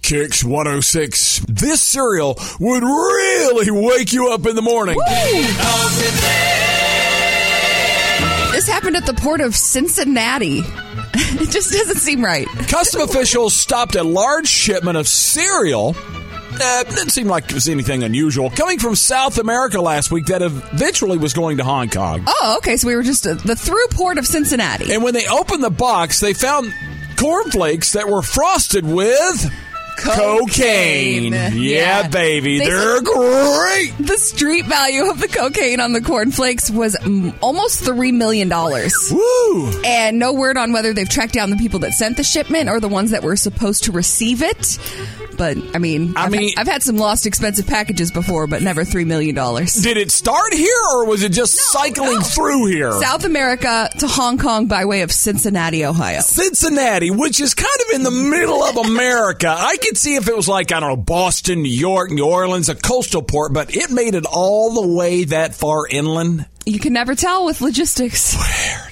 Kicks 106. This cereal would really wake you up in the morning. This happened at the port of Cincinnati. It just doesn't seem right. Custom officials stopped a large shipment of cereal. Didn't seem like it was anything unusual. Coming from South America last week that eventually was going to Hong Kong. Oh, okay. So we were just the through port of Cincinnati. And when they opened the box, they found cornflakes that were frosted with cocaine. Yeah, baby. They're great. The street value of the cocaine on the cornflakes was almost $3 million. Woo! And no word on whether they've tracked down the people that sent the shipment or the ones that were supposed to receive it. But, I've had some lost expensive packages before, but never $3 million. Did it start here, or was it just cycling through here? South America to Hong Kong by way of Cincinnati, Ohio. Cincinnati, which is kind of in the middle of America. I could see if it was like, I don't know, Boston, New York, New Orleans, a coastal port, but it made it all the way that far inland. You can never tell with logistics. Where?